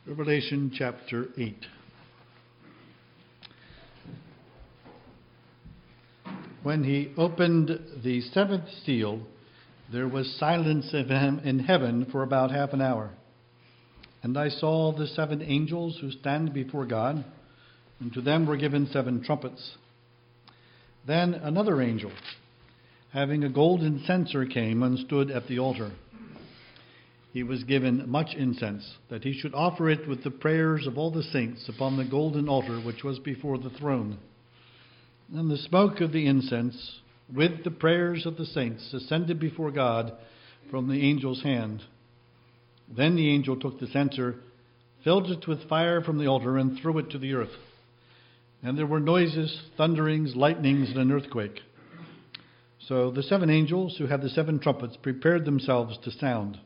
Revelation chapter 8. When he opened the seventh seal, there was silence in heaven for about half an hour. And I saw the seven angels who stand before God, and to them were given seven trumpets. Then another angel, having a golden censer, came and stood at the altar. He was given much incense, that he should offer it with the prayers of all the saints upon the golden altar which was before the throne. And the smoke of the incense, with the prayers of the saints, ascended before God from the angel's hand. Then the angel took the censer, filled it with fire from the altar, and threw it to the earth. And there were noises, thunderings, lightnings, and an earthquake. So the seven angels who had the seven trumpets prepared themselves to sound.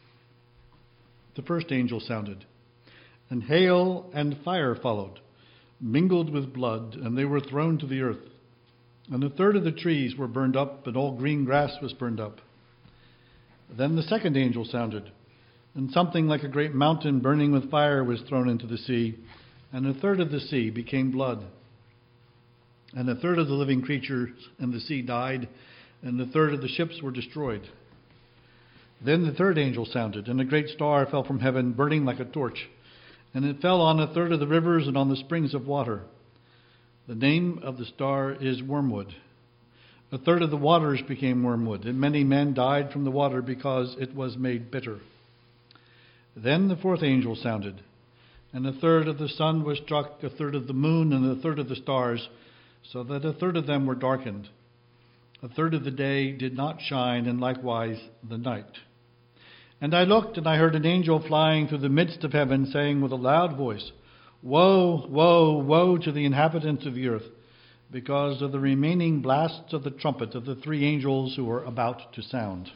The first angel sounded, and hail and fire followed, mingled with blood, and they were thrown to the earth. And a third of the trees were burned up, and all green grass was burned up. Then the second angel sounded, and something like a great mountain burning with fire was thrown into the sea, and a third of the sea became blood. And a third of the living creatures in the sea died, and a third of the ships were destroyed. Then the third angel sounded, and a great star fell from heaven, burning like a torch, and it fell on a third of the rivers and on the springs of water. The name of the star is Wormwood. A third of the waters became wormwood, and many men died from the water because it was made bitter. Then the fourth angel sounded, and a third of the sun was struck, a third of the moon, and a third of the stars, so that a third of them were darkened. A third of the day did not shine, and likewise the night. And I looked, and I heard an angel flying through the midst of heaven, saying with a loud voice, Woe, woe, woe to the inhabitants of the earth, because of the remaining blasts of the trumpet of the three angels who are about to sound.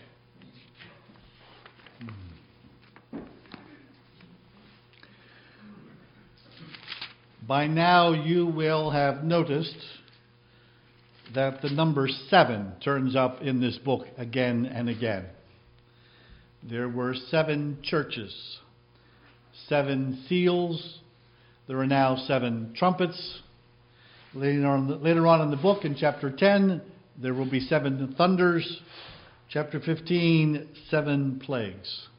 By now you will have noticed that the number 7 turns up in this book again and again. There were 7 churches, 7 seals. There are now 7 trumpets. Later on in the book, in chapter 10, there will be 7 thunders. Chapter 15, 7 plagues.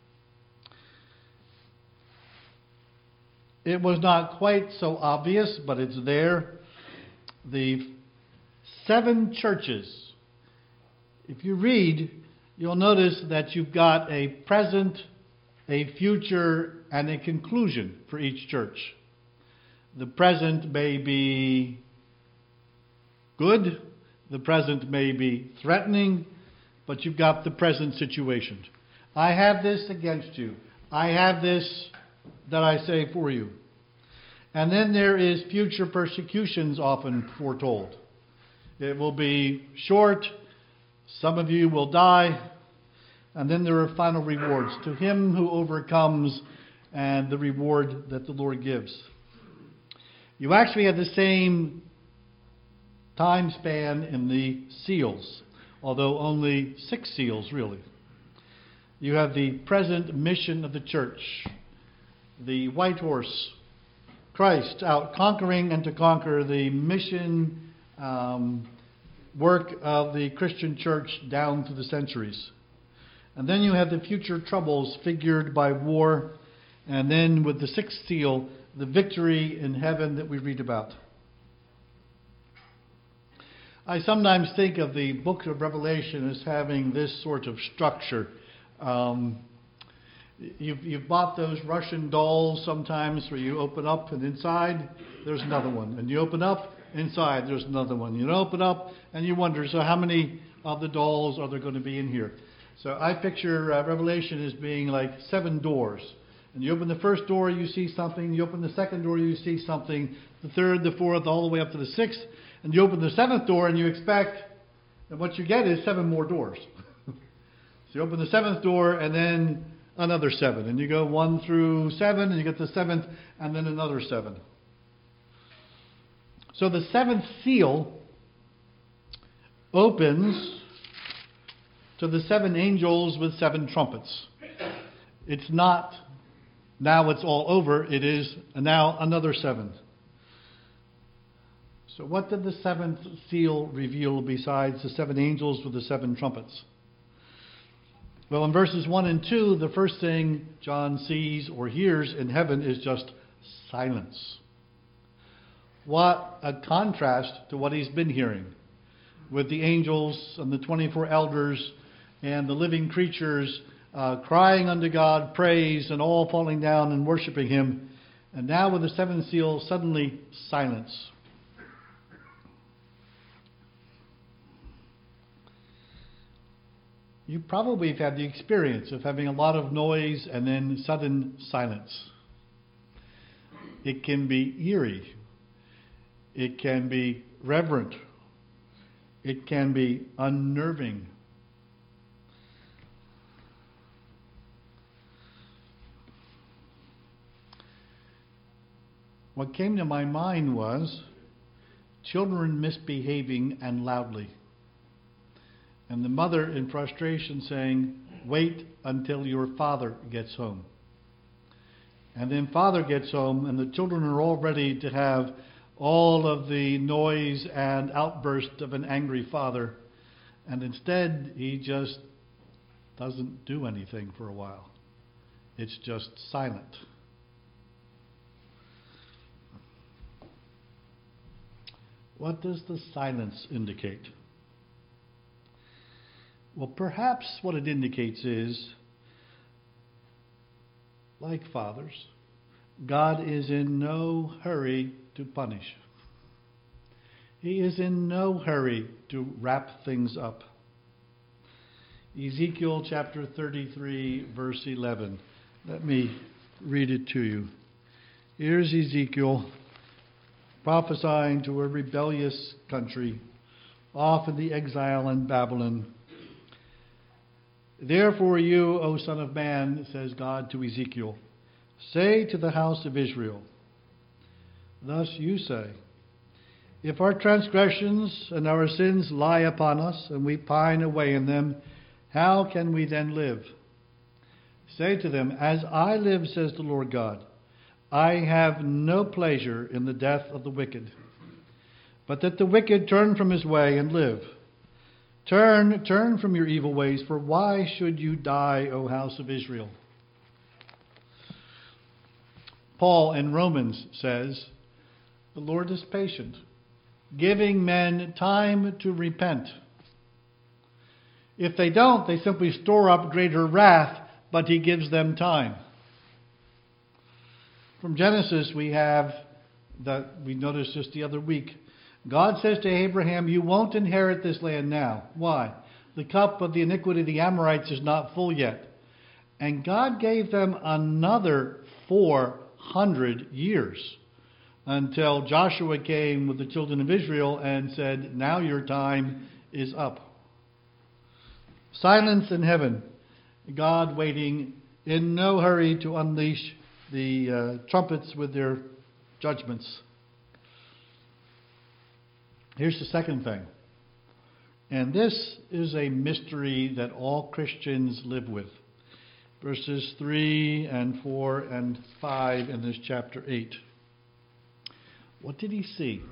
It was not quite so obvious, but it's there. The 7 churches. If you read, you'll notice that you've got a present, a future, and a conclusion for each church. The present may be good, the present may be threatening, but you've got the present situation. I have this against you. I have this that I say for you. And then there is future persecutions often foretold. It will be short, some of you will die, and then there are final rewards to him who overcomes and the reward that the Lord gives. You actually have the same time span in the seals, although only 6 seals really. You have the present mission of the church, the white horse, Christ out conquering and to conquer, the mission work of the Christian church down through the centuries. And then you have the future troubles figured by war, and then with the 6th seal, the victory in heaven that we read about. I sometimes think of the book of Revelation as having this sort of structure. You've bought those Russian dolls sometimes where you open up and inside there's another one. And you open up, inside there's another one. You open up and you wonder, so how many of the dolls are there going to be in here? So I picture Revelation as being like 7 doors. And you open the first door, you see something. You open the second door, you see something. The third, the fourth, all the way up to the 6th. And you open the 7th door and you expect that what you get is 7 more doors. So you open the 7th door and then another 7. And you go 1 through 7 and you get the 7th and then another 7. So the 7th seal opens to the 7 angels with 7 trumpets. It's not Now it's all over. It is now another 7. So what did the 7th seal reveal besides the 7 angels with the 7 trumpets? Well, in verses 1 and 2, the first thing John sees or hears in heaven is just silence. What a contrast to what he's been hearing with the angels and the 24 elders and the living creatures crying unto God praise and all falling down and worshiping him. And now with the 7th seal, suddenly silence. You probably have had the experience of having a lot of noise and then sudden silence. It can be eerie. It can be reverent. It can be unnerving. What came to my mind was children misbehaving and loudly. And the mother in frustration saying, "Wait until your father gets home." And then father gets home and the children are all ready to have all of the noise and outburst of an angry father. And instead, he just doesn't do anything for a while. It's just silent. What does the silence indicate? Well, perhaps what it indicates is, like fathers, God is in no hurry to punish. He is in no hurry to wrap things up. Ezekiel chapter 33, verse 11. Let me read it to you. Here's Ezekiel prophesying to a rebellious country off in the exile in Babylon. "Therefore you, O son of man," says God to Ezekiel, "say to the house of Israel, thus you say, if our transgressions and our sins lie upon us, and we pine away in them, how can we then live? Say to them, as I live, says the Lord God, I have no pleasure in the death of the wicked, but that the wicked turn from his way and live. Turn from your evil ways, for why should you die, O house of Israel?" Paul in Romans says, the Lord is patient, giving men time to repent. If they don't, they simply store up greater wrath, but he gives them time. From Genesis, we have that we noticed just the other week. God says to Abraham, you won't inherit this land now. Why? The cup of the iniquity of the Amorites is not full yet. And God gave them another 400 years until Joshua came with the children of Israel and said, now your time is up. Silence in heaven. God waiting in no hurry to unleash the trumpets with their judgments. Here's the second thing. And this is a mystery that all Christians live with. Verses 3 and 4 and 5 in this chapter 8. What did he see?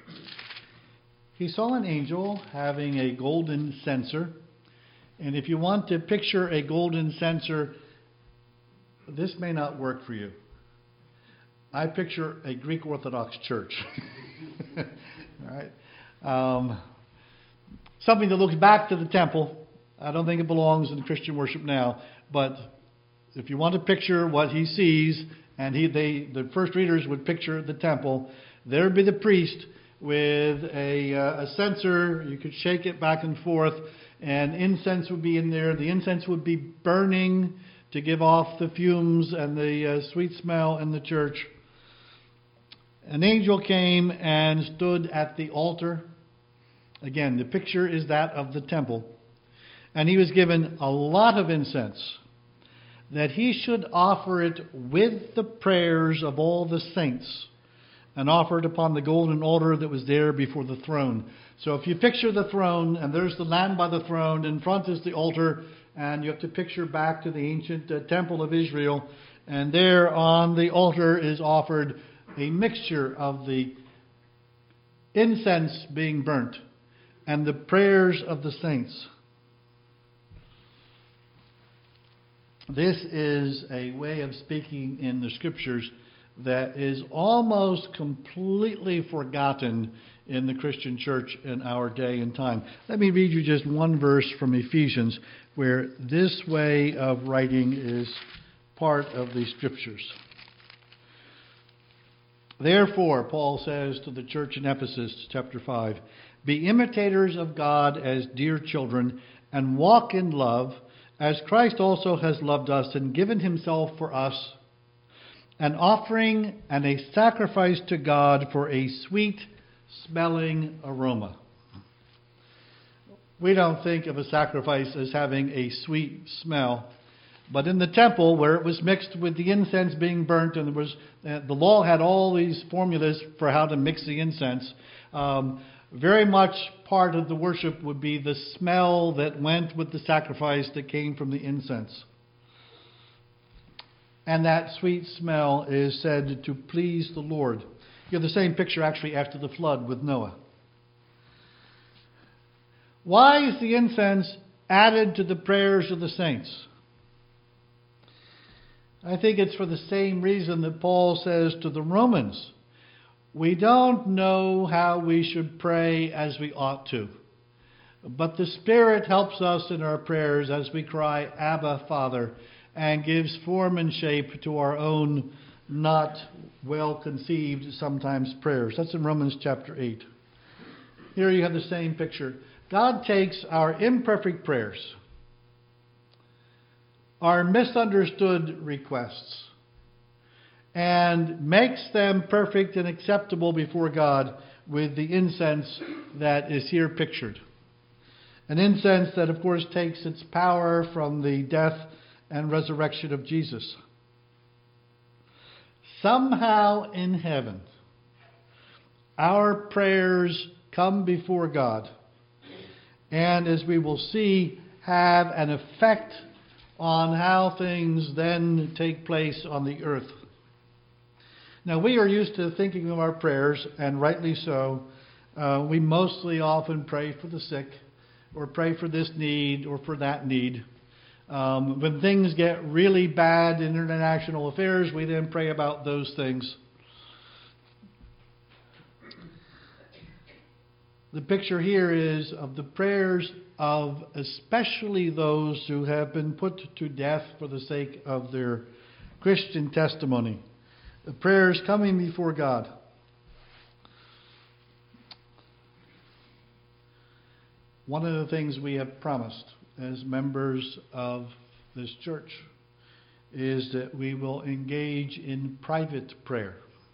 He saw an angel having a golden censer. And if you want to picture a golden censer, this may not work for you. I picture a Greek Orthodox church. All right. Something that looks back to the temple. I don't think it belongs in Christian worship now, but if you want to picture what he sees, and the first readers would picture the temple, there would be the priest with a censer. You could shake it back and forth, and incense would be in there. The incense would be burning to give off the fumes and the sweet smell in the church. An angel came and stood at the altar. Again, the picture is that of the temple. And he was given a lot of incense, that he should offer it with the prayers of all the saints, and offer it upon the golden altar that was there before the throne. So if you picture the throne, and there's the Lamb by the throne, in front is the altar, and you have to picture back to the ancient temple of Israel, And there on the altar is offered a mixture of the incense being burnt and the prayers of the saints. This is a way of speaking in the Scriptures that is almost completely forgotten in the Christian church in our day and time. Let me read you just one verse from Ephesians where this way of writing is part of the Scriptures. Therefore, Paul says to the church in Ephesus, chapter 5, be imitators of God as dear children, and walk in love, as Christ also has loved us and given himself for us, an offering and a sacrifice to God for a sweet-smelling aroma. We don't think of a sacrifice as having a sweet smell. But in the temple, where it was mixed with the incense being burnt, and the law had all these formulas for how to mix the incense, very much part of the worship would be the smell that went with the sacrifice that came from the incense. And that sweet smell is said to please the Lord. You have the same picture actually after the flood with Noah. Why is the incense added to the prayers of the saints? I think it's for the same reason that Paul says to the Romans, we don't know how we should pray as we ought to, but the Spirit helps us in our prayers as we cry, Abba, Father, and gives form and shape to our own not well-conceived, sometimes, prayers. That's in Romans chapter 8. Here you have the same picture. God takes our imperfect prayers, our misunderstood requests, and makes them perfect and acceptable before God with the incense that is here pictured. An incense that, of course, takes its power from the death and resurrection of Jesus. Somehow in heaven, our prayers come before God, and as we will see, have an effect on how things then take place on the earth. Now, we are used to thinking of our prayers, and rightly so. We mostly often pray for the sick, or pray for this need, or for that need. When things get really bad in international affairs, we then pray about those things. The picture here is of the prayers of especially those who have been put to death for the sake of their Christian testimony. The prayers coming before God. One of the things we have promised as members of this church is that we will engage in private prayer.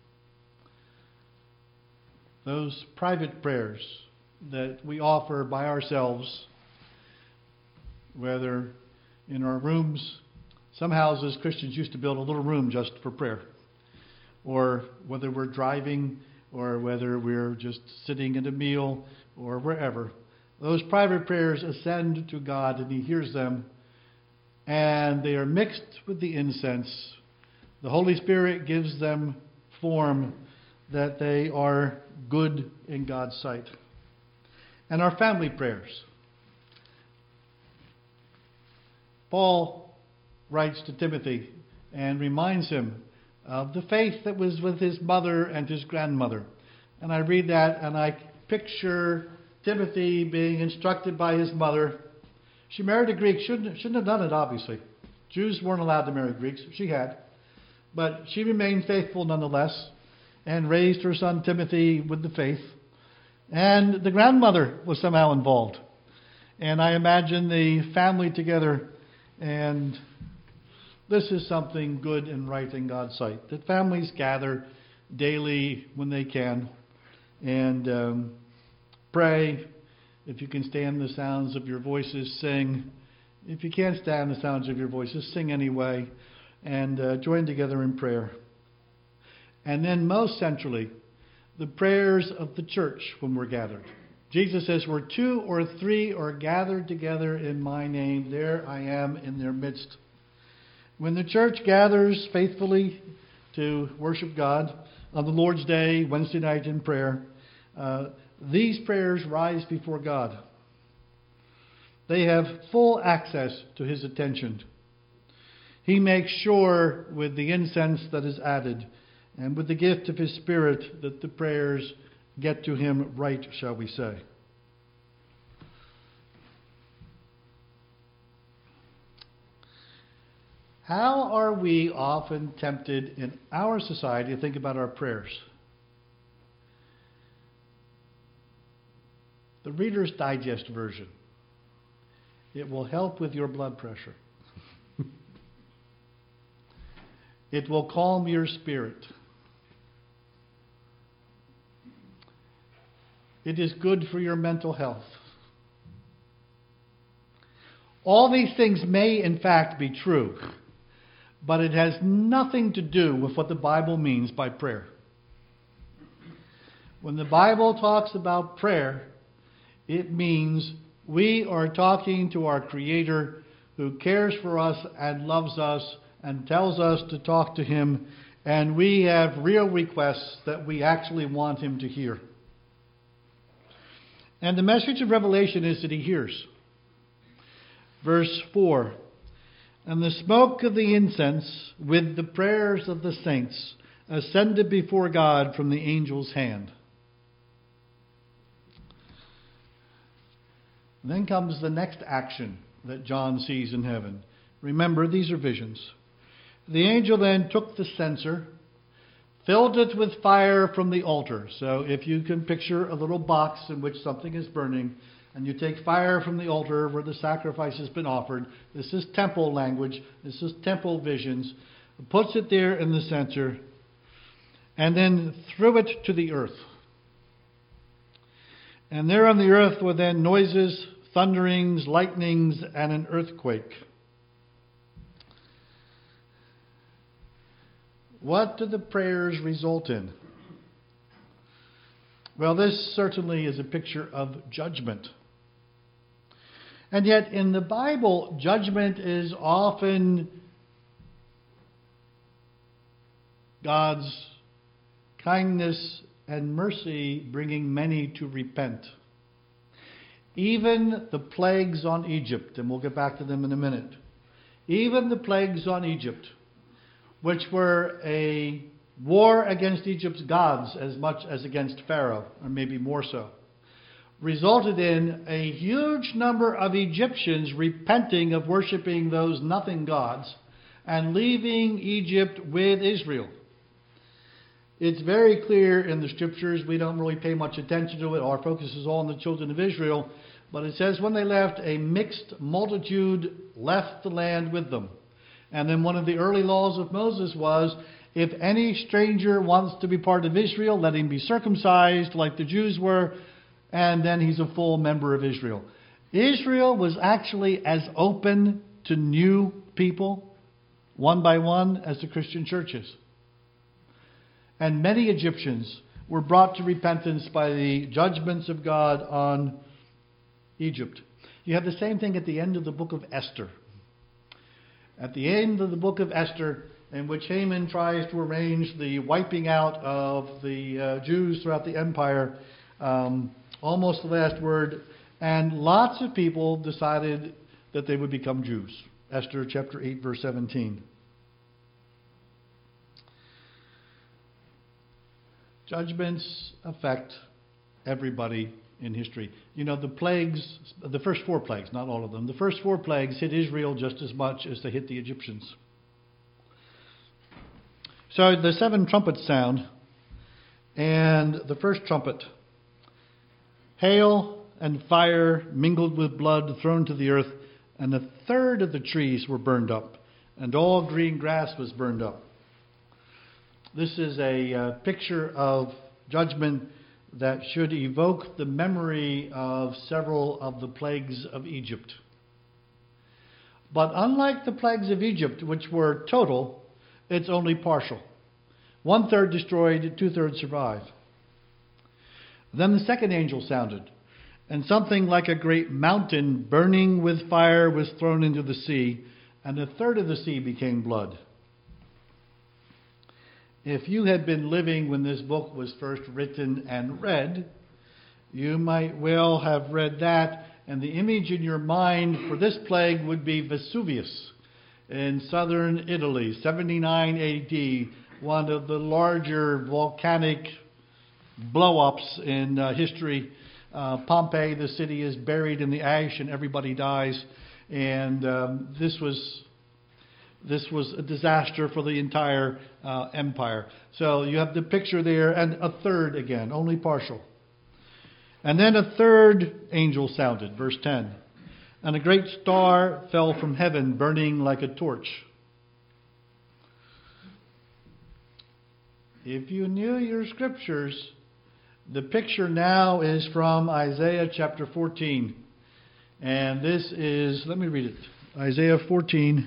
Those private prayers that we offer by ourselves, whether in our rooms. Some houses, Christians used to build a little room just for prayer. Or whether we're driving, or whether we're just sitting at a meal, or wherever. Those private prayers ascend to God, and He hears them, and they are mixed with the incense. The Holy Spirit gives them form that they are good in God's sight. And our family prayers. Paul writes to Timothy and reminds him of the faith that was with his mother and his grandmother. And I read that and I picture Timothy being instructed by his mother. She married a Greek. Shouldn't have done it, obviously. Jews weren't allowed to marry Greeks. She had. But she remained faithful nonetheless and raised her son Timothy with the faith. And the grandmother was somehow involved. And I imagine the family together. And this is something good and right in God's sight. That families gather daily when they can and pray. If you can stand the sounds of your voices, sing. If you can't stand the sounds of your voices, sing anyway. And join together in prayer. And then most centrally, the prayers of the church when we're gathered. Jesus says, where 2 or 3 are gathered together in my name, there I am in their midst. When the church gathers faithfully to worship God on the Lord's Day, Wednesday night in prayer, these prayers rise before God. They have full access to His attention. He makes sure with the incense that is added and with the gift of His Spirit that the prayers get to Him right, shall we say. How are we often tempted in our society to think about our prayers? The Reader's Digest version. It will help with your blood pressure. It will calm your spirit. It is good for your mental health. All these things may in fact be true, but it has nothing to do with what the Bible means by prayer. When the Bible talks about prayer, it means we are talking to our Creator who cares for us and loves us and tells us to talk to Him, and we have real requests that we actually want Him to hear. And the message of Revelation is that He hears. Verse 4, and the smoke of the incense with the prayers of the saints ascended before God from the angel's hand. Then comes the next action that John sees in heaven. Remember, these are visions. The angel then took the censer, filled it with fire from the altar. So if you can picture a little box in which something is burning, and you take fire from the altar where the sacrifice has been offered, this is temple language, this is temple visions, puts it there in the censer, and then threw it to the earth. And there on the earth were then noises, thunderings, lightnings, and an earthquake. What do the prayers result in? Well, this certainly is a picture of judgment. And yet in the Bible, judgment is often God's kindness and mercy bringing many to repent. Even the plagues on Egypt, and we'll get back to them in a minute. Even the plagues on Egypt, which were a war against Egypt's gods as much as against Pharaoh, or maybe more so, resulted in a huge number of Egyptians repenting of worshiping those nothing gods and leaving Egypt with Israel. It's very clear in the Scriptures. We don't really pay much attention to it. Our focus is all on the children of Israel. But it says when they left, a mixed multitude left the land with them. And then one of the early laws of Moses was, if any stranger wants to be part of Israel, let him be circumcised like the Jews were, and then he's a full member of Israel. Israel was actually as open to new people, one by one, as the Christian church is. And many Egyptians were brought to repentance by the judgments of God on Egypt. You have the same thing at the end of the book of Esther. At the end of the book of Esther, in which Haman tries to arrange the wiping out of the Jews throughout the empire, almost the last word, and lots of people decided that they would become Jews. Esther chapter 8, verse 17. Judgments affect everybody in history. You know, the plagues, the first 4 plagues, not all of them, the first 4 plagues hit Israel just as much as they hit the Egyptians. So the 7 trumpets sound, and the first trumpet, hail and fire mingled with blood thrown to the earth, and 1/3 of the trees were burned up, and all green grass was burned up. This is a picture of judgment that should evoke the memory of several of the plagues of Egypt. But unlike the plagues of Egypt, which were total, it's only partial. 1/3 destroyed, 2/3 survived. Then the second angel sounded, and something like a great mountain burning with fire was thrown into the sea, and a third of the sea became blood. If you had been living when this book was first written and read, you might well have read that, and the image in your mind for this plague would be Vesuvius in southern Italy, 79 AD, one of the larger volcanic blow-ups in history. Pompeii, the city, is buried in the ash and everybody dies. And this was a disaster for the entire empire. So you have the picture there, and a third again, only partial. And then a third angel sounded, verse 10. And a great star fell from heaven, burning like a torch. If you knew your scriptures, the picture now is from Isaiah chapter 14. And this is, let me read it. Isaiah 14.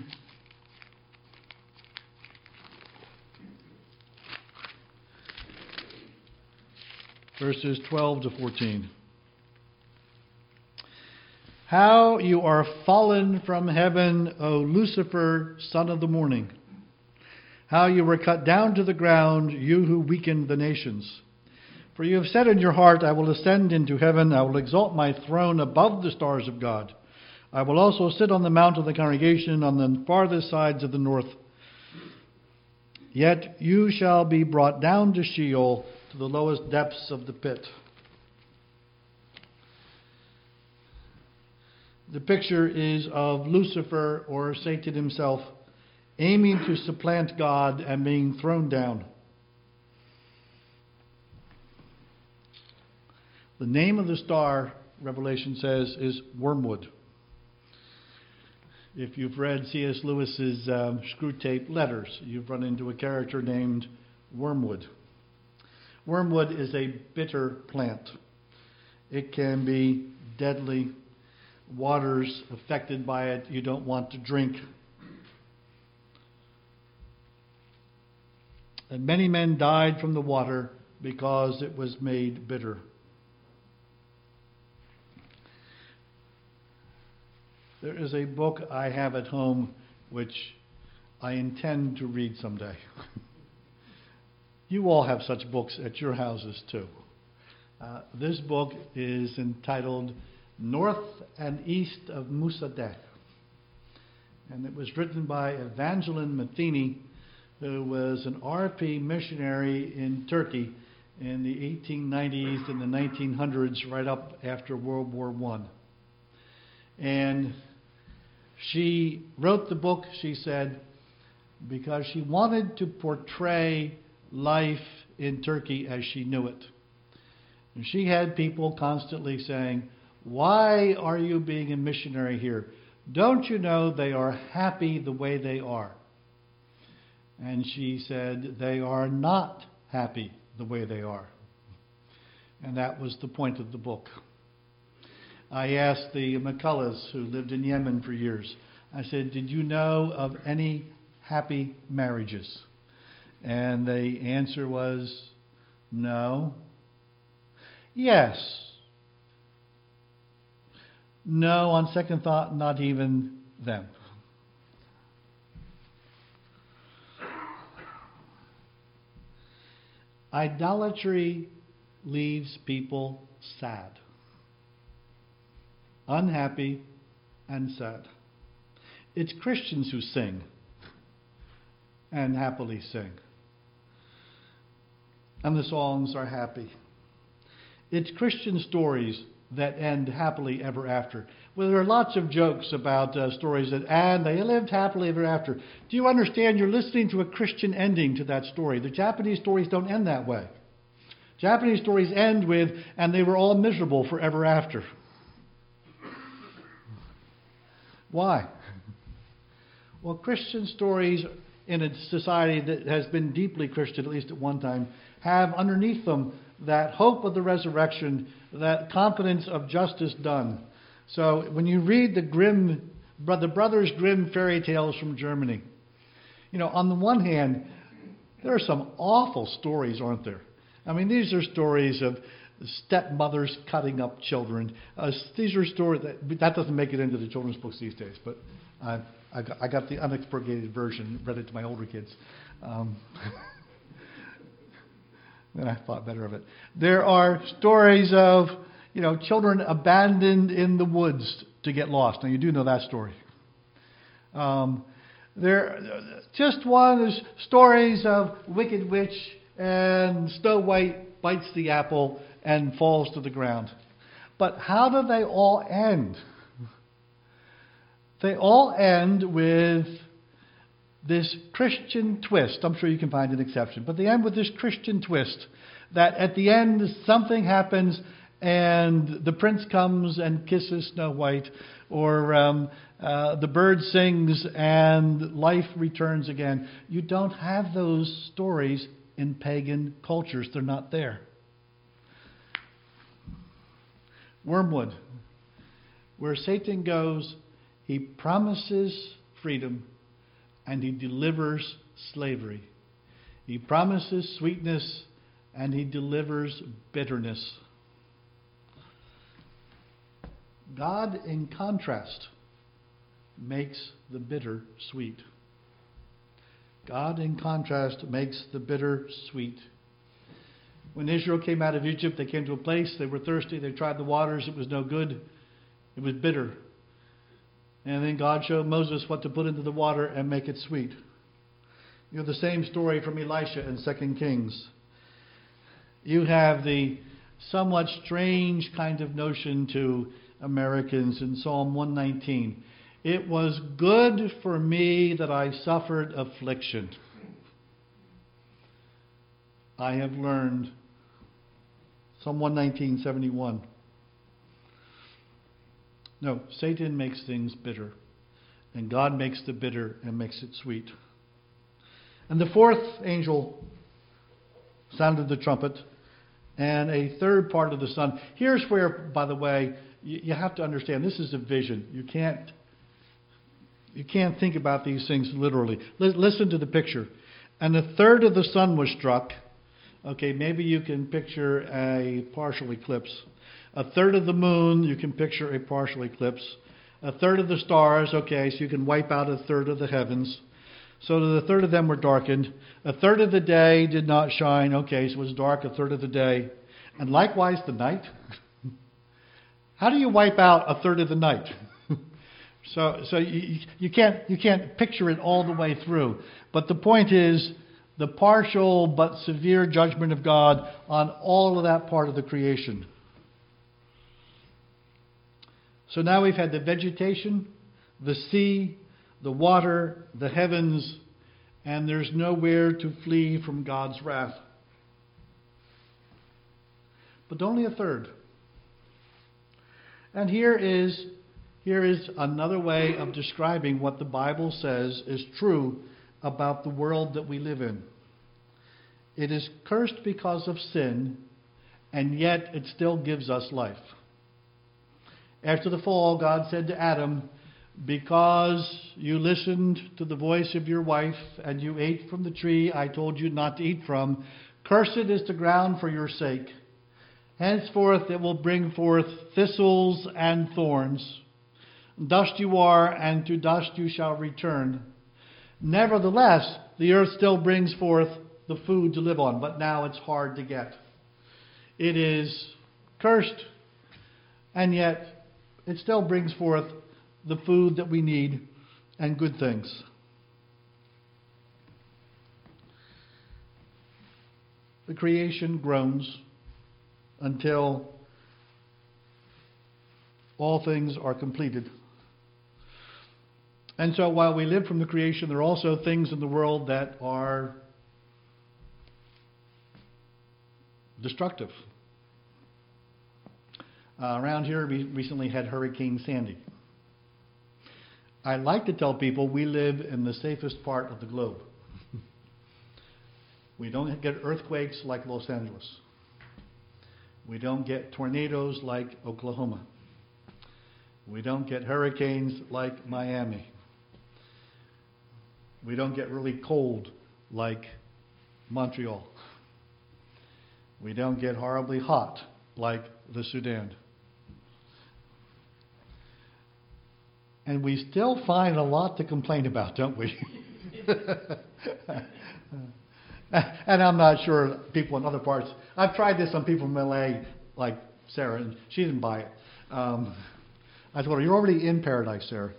Verses 12 to 14. How you are fallen from heaven, O Lucifer, son of the morning. How you were cut down to the ground, you who weakened the nations. For you have said in your heart, I will ascend into heaven, I will exalt my throne above the stars of God. I will also sit on the mount of the congregation on the farthest sides of the north. Yet you shall be brought down to Sheol, to the lowest depths of the pit. The picture is of Lucifer, or Satan himself, aiming to supplant God and being thrown down. The name of the star, Revelation says, is Wormwood. If you've read C.S. Lewis's Screwtape Letters, you've run into a character named Wormwood. Wormwood is a bitter plant. It can be deadly. Waters affected by it you don't want to drink. And many men died from the water because it was made bitter. There is a book I have at home which I intend to read someday. You all have such books at your houses too. This book is entitled North and East of Mossadegh. And it was written by Evangeline Matheny, who was an RP missionary in Turkey in the 1890s and the 1900s, right up after World War I. And she wrote the book, she said, because she wanted to portray life in Turkey as she knew it. And she had people constantly saying, why are you being a missionary here? Don't you know they are happy the way they are? And she said, they are not happy the way they are. And that was the point of the book. I asked the McCulloughs, who lived in Yemen for years, I said, did you know of any happy marriages? And the answer was, no. Yes. No, on second thought, not even them. Idolatry leaves people sad, unhappy, and sad. It's Christians who sing and happily sing. And the songs are happy. It's Christian stories that end happily ever after. Well, there are lots of jokes about stories that, and they lived happily ever after. Do you understand? You're listening to a Christian ending to that story. The Japanese stories don't end that way. Japanese stories end with, and they were all miserable forever after. Why? Well, Christian stories in a society that has been deeply Christian, at least at one time, have underneath them that hope of the resurrection, that confidence of justice done. So when you read the Brothers Grimm fairy tales from Germany, on the one hand, there are some awful stories, aren't there? I mean, these are stories of stepmothers cutting up children. These are stories that doesn't make it into the children's books these days, but I I got the unexpurgated version, read it to my older kids. Then I thought better of it. There are stories of, children abandoned in the woods to get lost. Now, you do know that story. There just one is stories of Wicked Witch and Snow White bites the apple and falls to the ground. But how do they all end? They all end with this Christian twist. I'm sure you can find an exception, but they end with this Christian twist that at the end something happens and the prince comes and kisses Snow White, or the bird sings and life returns again. You don't have those stories in pagan cultures. They're not there. Wormwood. Where Satan goes, he promises freedom and he delivers slavery. He promises sweetness and he delivers bitterness. God, in contrast, makes the bitter sweet. God, in contrast, makes the bitter sweet. When Israel came out of Egypt, they came to a place, they were thirsty, they tried the waters, it was no good. It was bitter. And then God showed Moses what to put into the water and make it sweet. You have the same story from Elisha in 2 Kings. You have the somewhat strange kind of notion to Americans in Psalm 119. It was good for me that I suffered affliction. I have learned. Psalm 119:71. No, Satan makes things bitter, and God makes the bitter and makes it sweet. And the fourth angel sounded the trumpet, and a third part of the sun. Here's where, by the way, you have to understand, this is a vision. You can't think about these things literally. Listen to the picture. And a third of the sun was struck. Okay, maybe you can picture a partial eclipse. A third of the moon, you can picture a partial eclipse. A third of the stars, okay, so you can wipe out a third of the heavens. So the third of them were darkened. A third of the day did not shine. Okay, so it was dark a third of the day. And likewise the night. How do you wipe out a third of the night? So you can't picture it all the way through. But the point is the partial but severe judgment of God on all of that part of the creation. So now we've had the vegetation, the sea, the water, the heavens, and there's nowhere to flee from God's wrath. But only a third. And here is another way of describing what the Bible says is true about the world that we live in. It is cursed because of sin, and yet it still gives us life. After the fall, God said to Adam, because you listened to the voice of your wife and you ate from the tree I told you not to eat from, cursed is the ground for your sake. Henceforth it will bring forth thistles and thorns. Dust you are, and to dust you shall return. Nevertheless, the earth still brings forth the food to live on, but now it's hard to get. It is cursed, and yet it still brings forth the food that we need and good things. The creation groans until all things are completed. And so while we live from the creation, there are also things in the world that are destructive. Around here, we recently had Hurricane Sandy. I like to tell people we live in the safest part of the globe. We don't get earthquakes like Los Angeles. We don't get tornadoes like Oklahoma. We don't get hurricanes like Miami. We don't get really cold like Montreal. We don't get horribly hot like the Sudan. And we still find a lot to complain about, don't we? And I'm not sure people in other parts. I've tried this on people in LA, like Sarah, and she didn't buy it. I told her, "You're already in paradise, Sarah."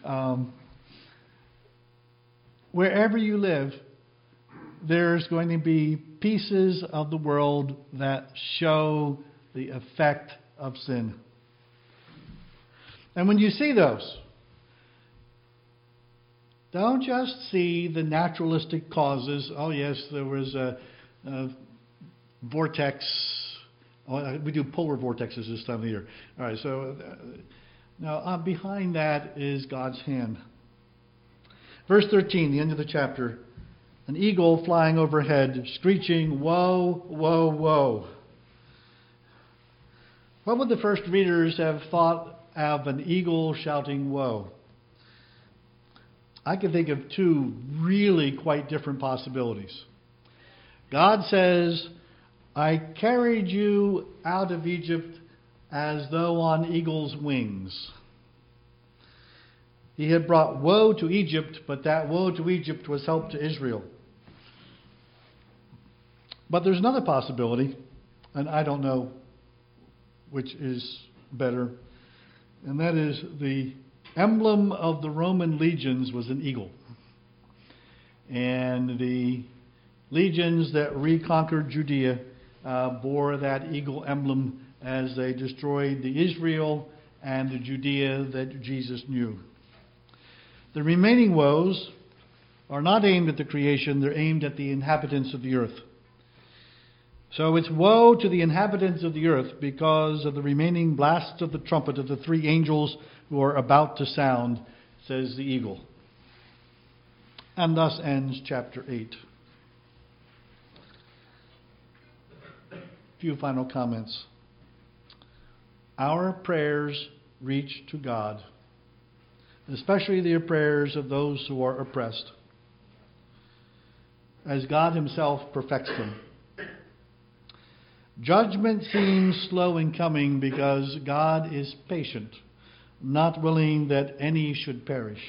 Wherever you live, there's going to be pieces of the world that show the effect of sin. And when you see those, don't just see the naturalistic causes. Oh, yes, there was a vortex. Oh, we do polar vortexes this time of the year. All right, so now behind that is God's hand. Verse 13, the end of the chapter. An eagle flying overhead, screeching, "Woe, woe, woe." What would the first readers have thought of an eagle shouting woe? I can think of two really quite different possibilities. God says, "I carried you out of Egypt as though on eagle's wings." He had brought woe to Egypt, but that woe to Egypt was help to Israel. But there's another possibility, and I don't know which is better, and that is the emblem of the Roman legions was an eagle. And the legions that reconquered Judea bore that eagle emblem as they destroyed the Israel and the Judea that Jesus knew. The remaining woes are not aimed at the creation, they're aimed at the inhabitants of the earth. So it's woe to the inhabitants of the earth because of the remaining blast of the trumpet of the three angels who are about to sound, says the eagle. And thus ends chapter 8. A few final comments. Our prayers reach to God, especially the prayers of those who are oppressed, as God Himself perfects them. Judgment seems slow in coming because God is patient, not willing that any should perish.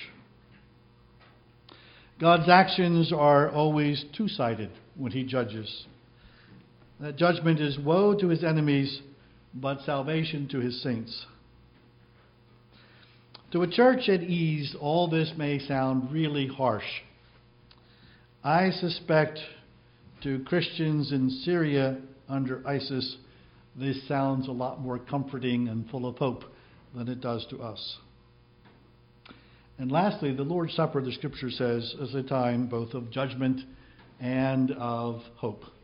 God's actions are always two-sided when He judges. That judgment is woe to His enemies, but salvation to His saints. To a church at ease, all this may sound really harsh. I suspect to Christians in Syria under ISIS, this sounds a lot more comforting and full of hope than it does to us. And lastly, the Lord's Supper, the Scripture says, is a time both of judgment and of hope.